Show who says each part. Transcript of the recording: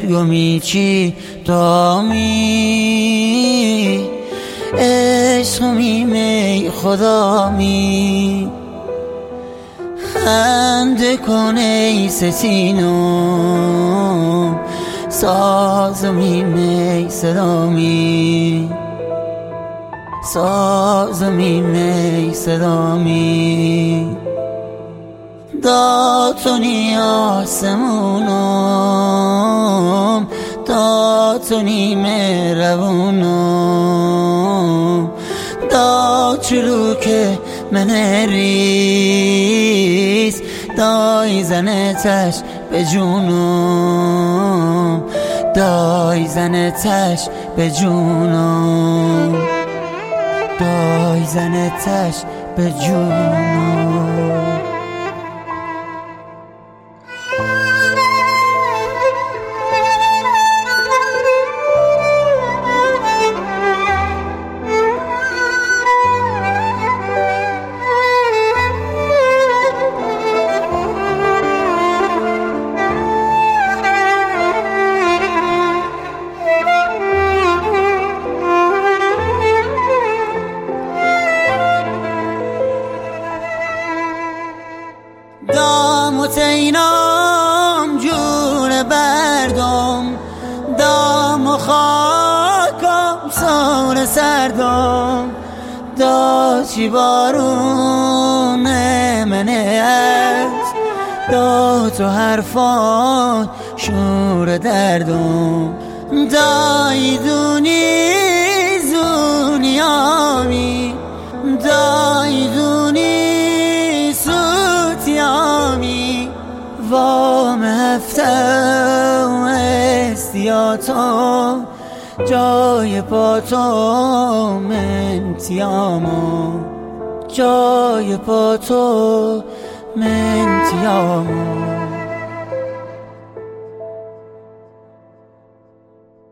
Speaker 1: گمیچی دامی عشق می خدا می خنده کنه ستینم ساز می صدامی ساز می صدامی داتونی آسمونم داتونی مهربونم دا چلو که من ریز دای زنتش به جونم دای زنتش به جونم دای زنتش به جونم دام و تینام جور بردم دام و خاکم سور سردم دا چی بارون منه است دا تو حرفان شور دردم دای دونی زونیامی دای دونی سوتیامی وام هفته استیاتم جای پاتو منتیامو جای پاتو منتیامو